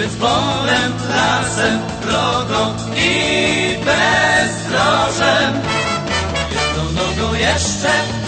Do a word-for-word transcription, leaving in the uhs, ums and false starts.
Więc polem, lasem, drogą i bezdrożem. Jedną nogą jeszcze